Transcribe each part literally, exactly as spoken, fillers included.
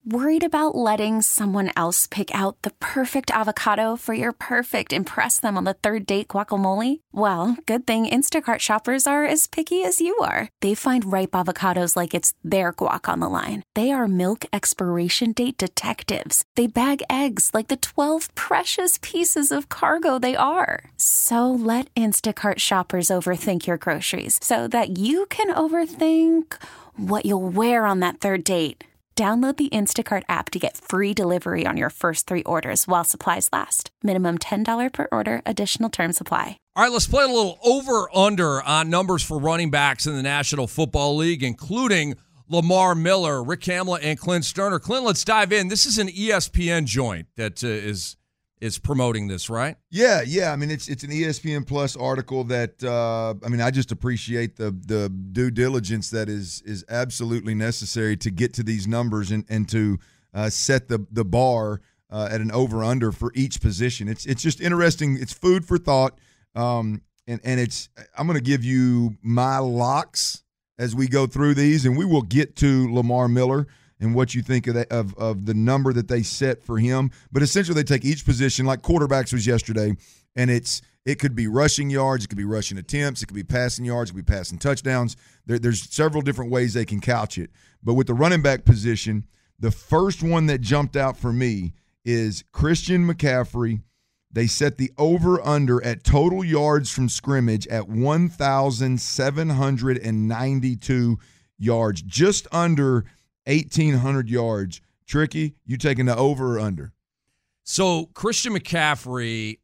Worried about letting someone else pick out the perfect avocado for your perfect impress them on the third date guacamole? Well, good thing Instacart shoppers are as picky as you are. They find ripe avocados like it's their guac on the line. They are milk expiration date detectives. They bag eggs like the twelve precious pieces of cargo they are. So let Instacart shoppers overthink your groceries so that you can overthink what you'll wear on that third date. Download the Instacart app to get free delivery on your first three orders while supplies last. Minimum ten dollars per order. Additional terms apply. All right, let's play a little over-under on numbers for running backs in the National Football League, including Lamar Miller, Rick Hamlet, and Clint Sterner. Clint, let's dive in. This is an E S P N joint that uh, is is promoting this, right? Yeah, yeah. I mean, it's it's an E S P N Plus article that uh, I mean, I just appreciate the the due diligence that is is absolutely necessary to get to these numbers and and to uh, set the the bar uh, at an over under for each position. It's it's just interesting. It's food for thought, um, and and it's I'm going to give you my locks as we go through these, and we will get to Lamar Miller and what you think of, that, of of the number that they set for him. But essentially they take each position, like quarterbacks was yesterday, and it's it could be rushing yards, it could be rushing attempts, it could be passing yards, it could be passing touchdowns. There, there's several different ways they can couch it. But with the running back position, the first one that jumped out for me is Christian McCaffrey. They set the over-under at total yards from scrimmage at one thousand seven hundred ninety-two yards, just under eighteen hundred yards. Tricky, you taking the over or under? So Christian McCaffrey,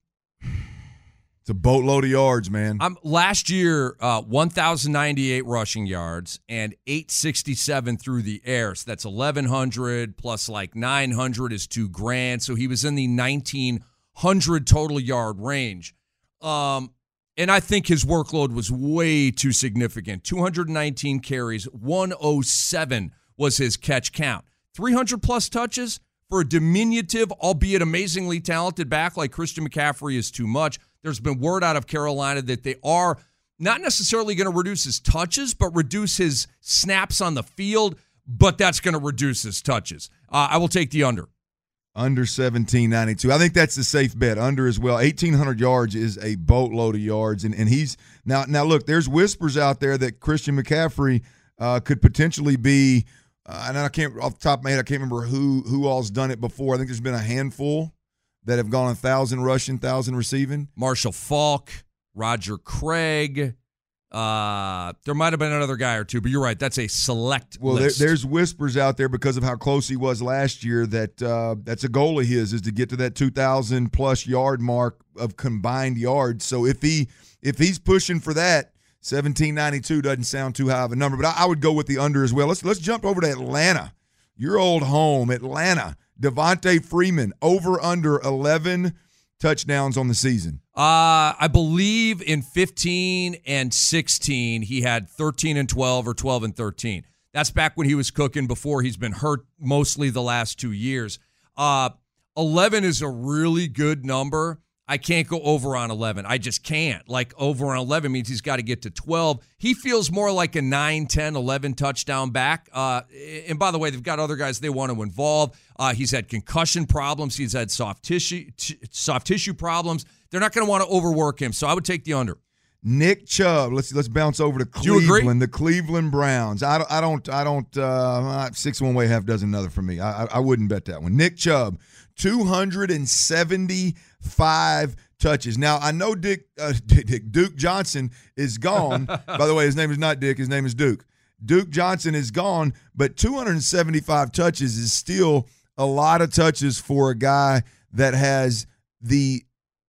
it's a boatload of yards, man. Um, last year, uh, one thousand ninety-eight rushing yards and eight sixty-seven through the air. So that's eleven hundred plus like nine hundred is two grand. So he was in the nineteen hundred total yard range. Um, and I think his workload was way too significant. two hundred nineteen carries, one oh seven was his catch count. three hundred plus touches for a diminutive, albeit amazingly talented back like Christian McCaffrey is too much. There's been word out of Carolina that they are not necessarily going to reduce his touches, but reduce his snaps on the field, but that's going to reduce his touches. Uh, I will take the under. Under seventeen ninety-two. I think that's the safe bet. Under as well. eighteen hundred yards is a boatload of yards. And, and he's now, now look, there's whispers out there that Christian McCaffrey uh, could potentially be Uh, and I can't, off the top of my head, I can't remember who who all's done it before. I think there's been a handful that have gone a thousand rushing, thousand receiving. Marshall Faulk, Roger Craig. Uh, there might have been another guy or two, but you're right. That's a select well, list. There, there's whispers out there because of how close he was last year that uh, that's a goal of his is to get to that two thousand plus yard mark of combined yards. So if he if he's pushing for that, seventeen ninety-two doesn't sound too high of a number, but I, I would go with the under as well. Let's let's jump over to Atlanta, your old home, Atlanta. Devontae Freeman, over under eleven touchdowns on the season. Uh, I believe in fifteen and sixteen, he had thirteen and twelve or twelve and thirteen. That's back when he was cooking before he's been hurt mostly the last two years. Uh, eleven is a really good number. I can't go over on eleven. I just can't. Like, over on eleven means he's got to get to twelve. He feels more like a nine, ten, eleven touchdown back. Uh, and by the way, they've got other guys they want to involve. Uh, he's had concussion problems. He's had soft tissue t- soft tissue problems. They're not going to want to overwork him, so I would take the under. Nick Chubb. Let's let's bounce over to Cleveland. The Cleveland Browns. I don't. I don't. I don't. Uh, six one way, half dozen another for me. I, I I wouldn't bet that one. Nick Chubb, two hundred seventy-five touches. Now I know Dick, uh, Dick Duke Johnson is gone. By the way, his name is not Dick. His name is Duke. Duke Johnson is gone, but two hundred seventy-five touches is still a lot of touches for a guy that has the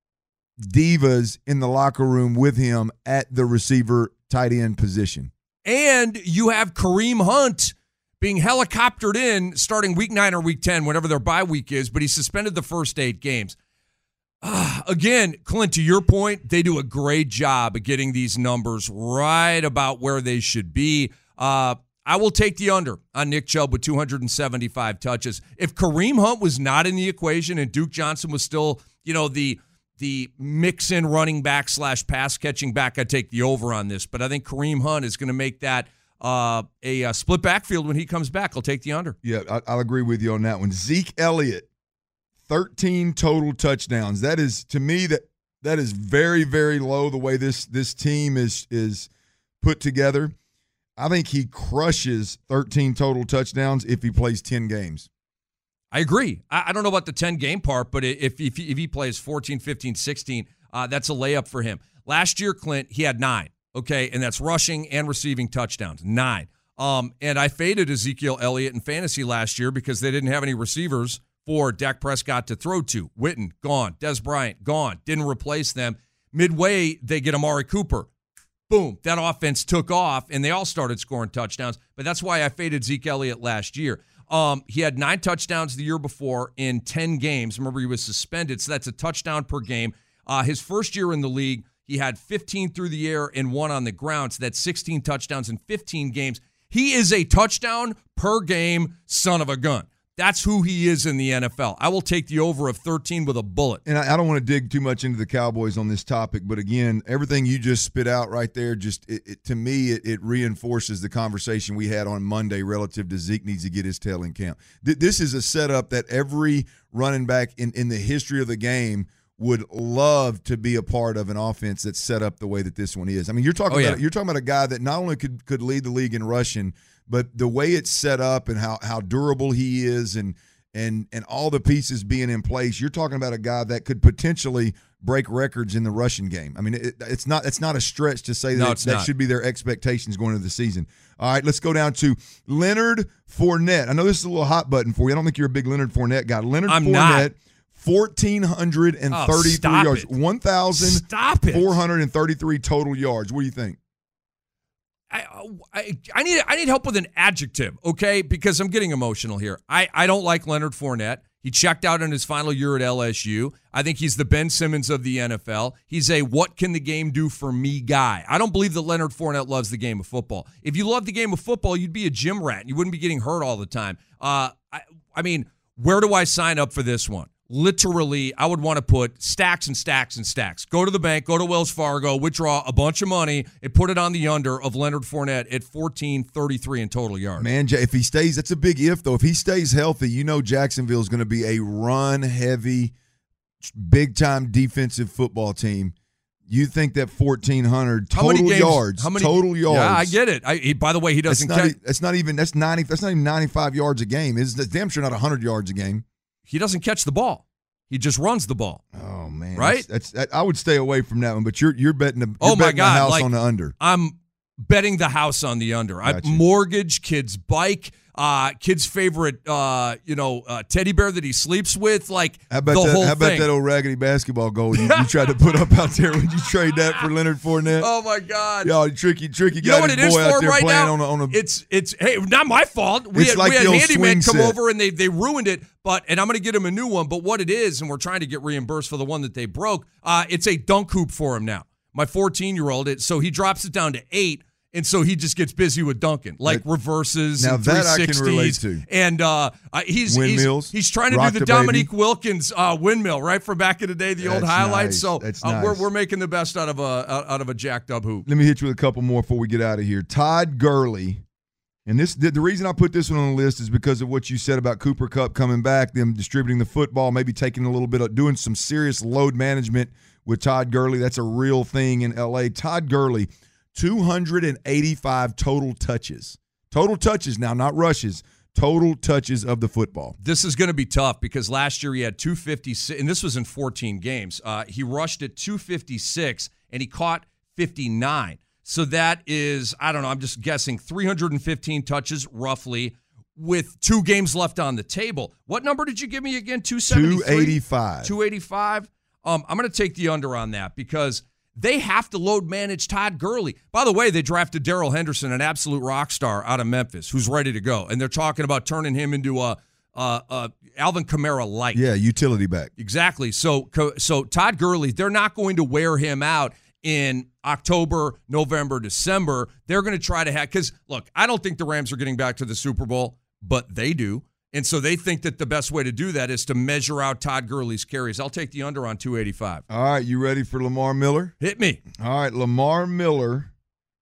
divas in the locker room with him at the receiver tight end position. And you have Kareem Hunt being helicoptered in starting week nine or week ten, whatever their bye week is, but he suspended the first eight games. Uh, again, Clint, to your point, they do a great job of getting these numbers right about where they should be. Uh, I will take the under on Nick Chubb with two hundred seventy-five touches. If Kareem Hunt was not in the equation and Duke Johnson was still, you know, the the mix-in running back slash pass-catching back, I'd take the over on this. But I think Kareem Hunt is going to make that uh, a, a split backfield when he comes back. I'll take the under. Yeah, I, I'll agree with you on that one. Zeke Elliott, thirteen total touchdowns. That is, to me, that that is very, very low the way this this team is is put together. I think he crushes thirteen total touchdowns if he plays ten games. I agree. I, I don't know about the ten-game part, but if, if, if he plays fourteen, fifteen, sixteen, uh, that's a layup for him. Last year, Clint, he had nine, okay, and that's rushing and receiving touchdowns, nine. Um, and I faded Ezekiel Elliott in fantasy last year because they didn't have any receivers for Dak Prescott to throw to. Witten, gone. Des Bryant, gone. Didn't replace them. Midway, they get Amari Cooper. Boom, that offense took off, and they all started scoring touchdowns. But that's why I faded Zeke Elliott last year. Um, he had nine touchdowns the year before in ten games. Remember, he was suspended, so that's a touchdown per game. Uh, his first year in the league, he had fifteen through the air and one on the ground, so that's sixteen touchdowns in fifteen games. He is a touchdown per game son of a gun. That's who he is in the N F L. I will take the over of thirteen with a bullet. And I, I don't want to dig too much into the Cowboys on this topic, but again, everything you just spit out right there, just it, it, to me, it, it reinforces the conversation we had on Monday relative to Zeke needs to get his tail in camp. Th- this is a setup that every running back in, in the history of the game would love to be a part of an offense that's set up the way that this one is. I mean, you're talking oh, yeah. about you're talking about a guy that not only could could lead the league in rushing, but the way it's set up and how how durable he is and and and all the pieces being in place, you're talking about a guy that could potentially break records in the rushing game. I mean, it, it's not it's not a stretch to say that no, it, that not. should be their expectations going into the season. All right, let's go down to Leonard Fournette. I know this is a little hot button for you. I don't think you're a big Leonard Fournette guy. Leonard I'm Fournette. not. one thousand four hundred thirty-three oh, yards. one thousand four hundred thirty-three total yards. What do you think? I, I I need I need help with an adjective, okay? Because I'm getting emotional here. I, I don't like Leonard Fournette. He checked out in his final year at L S U. I think he's the Ben Simmons of the N F L. He's a what can the game do for me guy. I don't believe that Leonard Fournette loves the game of football. If you love the game of football, you'd be a gym rat. You wouldn't be getting hurt all the time. Uh, I, I mean, where do I sign up for this one? Literally, I would want to put stacks and stacks and stacks. Go to the bank, go to Wells Fargo, withdraw a bunch of money, and put it on the under of Leonard Fournette at fourteen thirty-three in total yards. Man, if he stays, that's a big if, though. If he stays healthy, you know Jacksonville is going to be a run-heavy, big-time defensive football team. You think that fourteen hundred total how many games, yards, how many, total yards. Yeah, I get it. I, he, by the way, he doesn't. That's not, catch, that's not even that's ninety. That's not even ninety-five yards a game. It's damn sure not one hundred yards a game. He doesn't catch the ball. He just runs the ball. Oh man, right? That's, that's that, I would stay away from that one. But you're you're betting the you're oh my betting God, the house like, on the under. I'm betting the house on the under. I mortgage kid's bike. Uh, kid's favorite, uh, you know, uh, teddy bear that he sleeps with, like how about the that, whole How about thing. that old raggedy basketball goal you, you tried to put up out there when you trade that for Leonard Fournette? Oh my God! Yo, tricky, tricky you know got what his it is boy for out there right playing now? on a, on a, it's it's hey, not my fault. We It's had, like we had the old handyman swing come set. over and they they ruined it. But and I'm going to get him a new one. But what it is, and we're trying to get reimbursed for the one that they broke. Uh, it's a dunk hoop for him now. My fourteen year old. It so he drops it down to eight. And so he just gets busy with dunking, like But, reverses now and that I can relate three sixties. to. And uh, uh, he's, Windmills, he's he's trying to rock do the the baby. Dominique Wilkins uh, windmill, right, from back in the day, the old That's highlights. nice. So That's uh, nice. we're we're making the best out of a out of a jacked up hoop. Let me hit you with a couple more before we get out of here. Todd Gurley, and this the, the reason I put this one on the list is because of what you said about Cooper Kupp coming back, them distributing the football, maybe taking a little bit of doing some serious load management with Todd Gurley. That's a real thing in L A. Todd Gurley, two hundred eighty-five total touches. Total touches now, not rushes. Total touches of the football. This is going to be tough because last year he had two fifty-six, and this was in fourteen games. Uh, he rushed at two fifty-six, and he caught fifty-nine. So that is, I don't know, I'm just guessing, three hundred fifteen touches roughly with two games left on the table. What number did you give me again? two seventy-three? two eighty-five. two eighty-five? Um, I'm going to take the under on that because they have to load manage Todd Gurley. By the way, they drafted Darrell Henderson, an absolute rock star out of Memphis, who's ready to go. And they're talking about turning him into a, a, a Alvin Kamara light. Yeah, utility back. Exactly. So, so Todd Gurley, they're not going to wear him out in October, November, December. They're going to try to have, because, look, I don't think the Rams are getting back to the Super Bowl, but they do. And so they think that the best way to do that is to measure out Todd Gurley's carries. I'll take the under on two eighty-five. All right, you ready for Lamar Miller? Hit me. All right, Lamar Miller,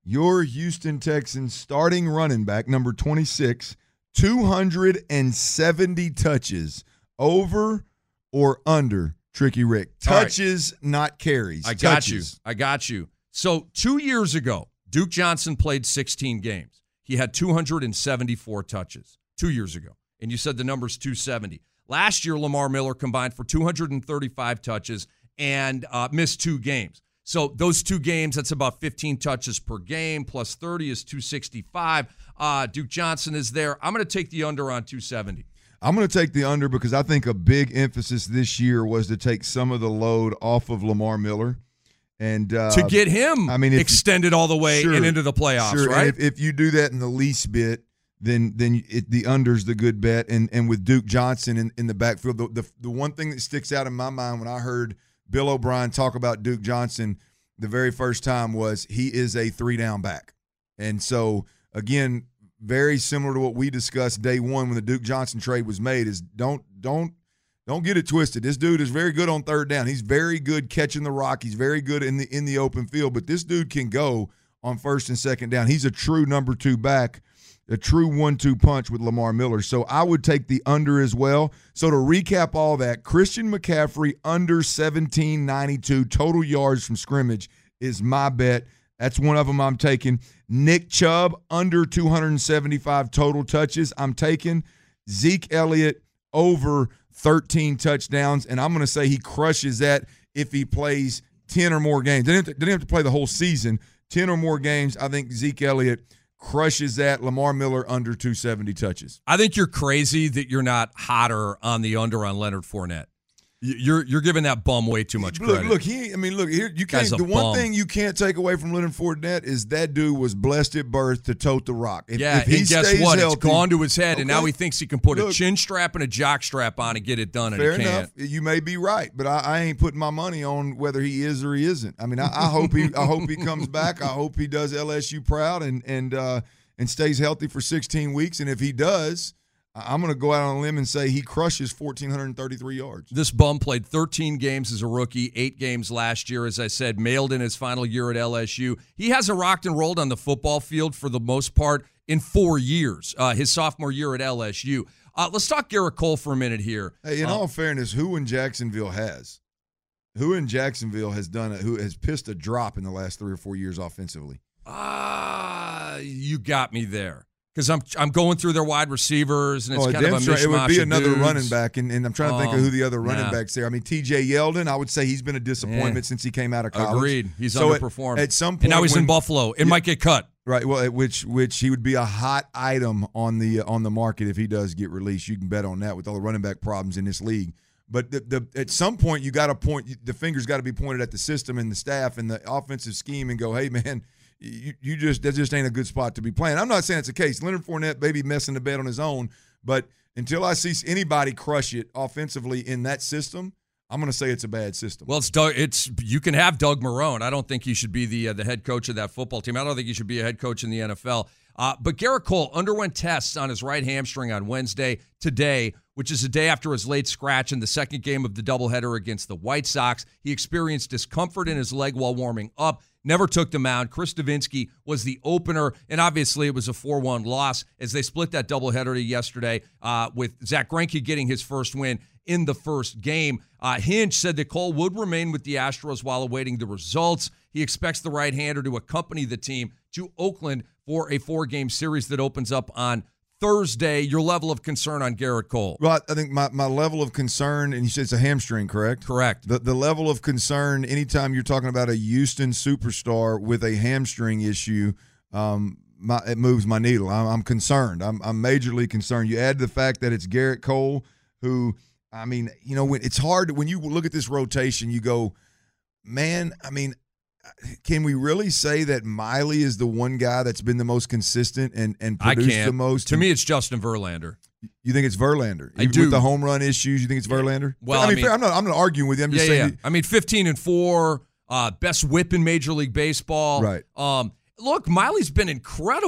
your Houston Texans starting running back, number twenty-six, two hundred seventy touches, over or under, Tricky Rick? Touches, right. Not carries. I got touches. you. I got you. So two years ago, Duke Johnson played sixteen games. He had two hundred seventy-four touches two years ago. And you said the number's two seventy. Last year, Lamar Miller combined for two hundred thirty-five touches and uh, missed two games. So those two games, that's about fifteen touches per game, plus thirty is two sixty-five. Uh, Duke Johnson is there. I'm going to take the under on two seventy. I'm going to take the under because I think a big emphasis this year was to take some of the load off of Lamar Miller. And uh, to get him I mean, extended all the way sure, and into the playoffs, sure. right? And if, if you do that in the least bit, then then it, the under's the good bet. And and with Duke Johnson in, in the backfield, the, the the one thing that sticks out in my mind when I heard Bill O'Brien talk about Duke Johnson the very first time was he is a three-down back. And so, again, very similar to what we discussed day one when the Duke Johnson trade was made is don't don't don't get it twisted. This dude is very good on third down. He's very good catching the rock. He's very good in the in the open field. But this dude can go on first and second down. He's a true number two back, a true one two punch with Lamar Miller. So I would take the under as well. So to recap all that, Christian McCaffrey under seventeen ninety-two total yards from scrimmage is my bet. That's one of them I'm taking. Nick Chubb under two hundred seventy-five total touches I'm taking. Zeke Elliott over thirteen touchdowns, and I'm going to say he crushes that if he plays ten or more games. They didn't have to, they didn't have to play the whole season. ten or more games, I think Zeke Elliott crushes that. Lamar Miller under two seventy touches. I think you're crazy that you're not hotter on the under on Leonard Fournette. You're you're giving that bum way too much credit. Look, look, he. I mean, look here. You can't. The one bum. thing you can't take away from Leonard Fournette is that dude was blessed at birth to tote the rock. If, yeah, if he and guess stays what? Healthy, it's gone to his head, okay. and now he thinks he can put look, a chin strap and a jock strap on and get it done. Fair and he enough. Can't. You may be right, but I, I ain't putting my money on whether he is or he isn't. I mean, I, I hope he. I hope he comes back. I hope he does L S U proud and and uh, and stays healthy for sixteen weeks. And if he does, I'm going to go out on a limb and say he crushes one thousand four hundred thirty-three yards. This bum played thirteen games as a rookie, eight games last year, as I said, mailed in his final year at L S U. He hasn't rocked and rolled on the football field for the most part in four years, uh, his sophomore year at L S U. Uh, let's talk Garrett Cole for a minute here. Hey, in uh, all fairness, who in Jacksonville has? Who in Jacksonville has done it? Who has pissed a drop in the last three or four years offensively? Ah, uh, you got me there. Because I'm I'm going through their wide receivers, and it's oh, kind of a mishmash. It would be another dudes. running back, and, and I'm trying to think um, of who the other running yeah. backs there. I mean, T J Yeldon, I would say he's been a disappointment yeah. since he came out of college. Agreed. He's so underperformed. At, at some point, and now he's when, in Buffalo. It yeah, might get cut. Right. Well, at which which he would be a hot item on the on the market if he does get released. You can bet on that with all the running back problems in this league. But the, the, at some point, you got to point the fingers got to be pointed at the system and the staff and the offensive scheme and go, hey man. You, you just that just ain't a good spot to be playing. I'm not saying it's the case. Leonard Fournette maybe messing the bed on his own, but until I see anybody crush it offensively in that system, I'm going to say it's a bad system. Well, it's Doug, it's you can have Doug Marrone. I don't think he should be the uh, the head coach of that football team. I don't think he should be a head coach in the N F L. Uh, but Garrett Cole underwent tests on his right hamstring on Wednesday today, which is a day after his late scratch in the second game of the doubleheader against the White Sox. He experienced discomfort in his leg while warming up. Never took the mound. Chris Davinsky was the opener, and obviously it was a four one loss as they split that doubleheader yesterday uh, with Zach Greinke getting his first win in the first game. Uh, Hinch said that Cole would remain with the Astros while awaiting the results. He expects the right-hander to accompany the team to Oakland for a four-game series that opens up on Thursday. Your level of concern on Garrett Cole? Well, I think my, my level of concern, and you said it's a hamstring, correct? Correct. The the level of concern anytime you're talking about a Houston superstar with a hamstring issue, um, my, it moves my needle. I'm, I'm concerned. I'm, I'm majorly concerned. You add the fact that it's Garrett Cole, who, I mean, you know, when, it's hard when you look at this rotation, you go, man, I mean, can we really say that Miley is the one guy that's been the most consistent and, and produced I can't. the most? To me, it's Justin Verlander. You think it's Verlander? I do. With the home run issues, you think it's Verlander? Well, I mean, I mean fair, I'm not. I'm not arguing with you. I'm just yeah, saying. Yeah. That, I mean, fifteen and four, uh, best whip in Major League Baseball. Right. Um, look, Miley's been incredible.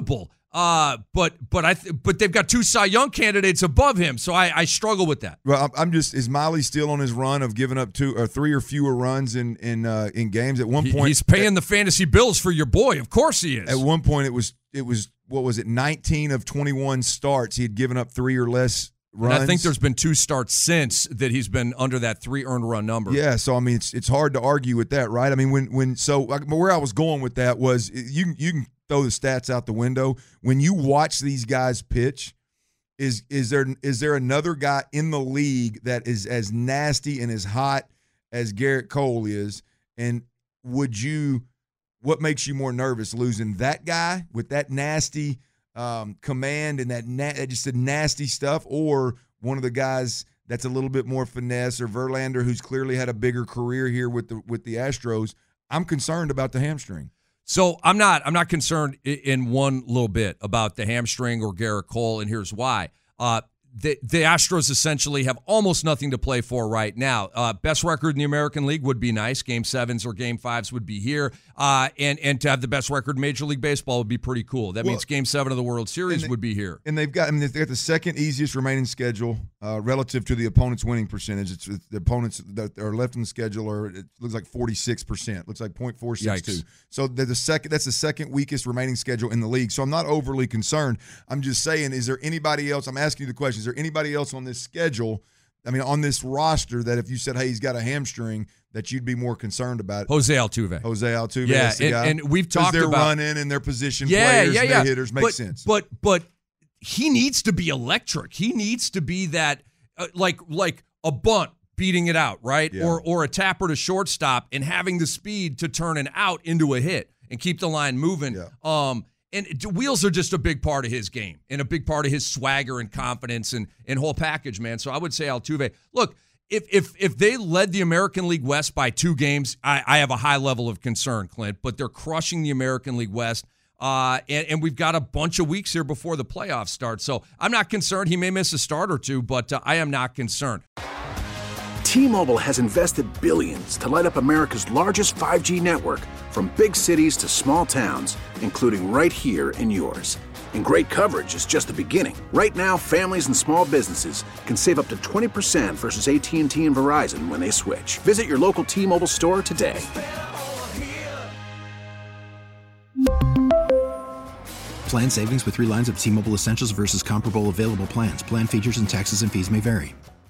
Uh, but but I th- but they've got two Cy Young candidates above him, so I, I struggle with that. Well, I'm just is Miley still on his run of giving up two or three or fewer runs in in uh, in games? At one point, he's paying at, the fantasy bills for your boy. Of course he is. At one point, it was it was what was it? nineteen of twenty-one starts, he had given up three or less runs. And I think there's been two starts since that he's been under that three earned run number. Yeah, so I mean, it's it's hard to argue with that, right? I mean, when when so like, where I was going with that was you you can throw the stats out the window. When you watch these guys pitch, is is there is there another guy in the league that is as nasty and as hot as Garrett Cole is? And would you, what makes you more nervous, losing that guy with that nasty um, command and that na- just the nasty stuff, or one of the guys that's a little bit more finesse, or Verlander, who's clearly had a bigger career here with the with the Astros? I'm concerned about the hamstring. So I'm not I'm not concerned in one little bit about the hamstring or Garrett Cole, and here's why. Uh, the, the Astros essentially have almost nothing to play for right now. Uh, best record in the American League would be nice. Game sevens or game fives would be here. Uh, and, and to have the best record in Major League Baseball would be pretty cool. That well, means game seven of the World Series they, would be here. And they've got I mean, they've got the second easiest remaining schedule uh, relative to the opponent's winning percentage. It's, it's the opponents that are left on the schedule are, it looks like forty-six percent. Looks like point four six two. So they're the second, that's the second weakest remaining schedule in the league. So I'm not overly concerned. I'm just saying, is there anybody else? I'm asking you the question. Is there anybody else on this schedule, I mean, on this roster, that if you said, hey, he's got a hamstring, that you'd be more concerned about? Jose Altuve. Jose Altuve. Yeah, that's the and, guy. and we've talked they're about running and their position yeah, players, yeah, and yeah. their hitters makes but, sense. But but he needs to be electric. He needs to be that uh, like like a bunt beating it out, right? Yeah. Or or a tapper to shortstop and having the speed to turn an out into a hit and keep the line moving. Yeah. Um, and wheels are just a big part of his game and a big part of his swagger and confidence and, and whole package, man. So I would say Altuve. Look, if if if they led the American League West by two games, I, I have a high level of concern, Clint. But they're crushing the American League West. Uh, and, and we've got a bunch of weeks here before the playoffs start. So I'm not concerned. He may miss a start or two, but uh, I am not concerned. T-Mobile has invested billions to light up America's largest five G network, from big cities to small towns, including right here in yours. And great coverage is just the beginning. Right now, families and small businesses can save up to twenty percent versus A T and T and Verizon when they switch. Visit your local T-Mobile store today. Plan savings with three lines of T-Mobile Essentials versus comparable available plans. Plan features and taxes and fees may vary.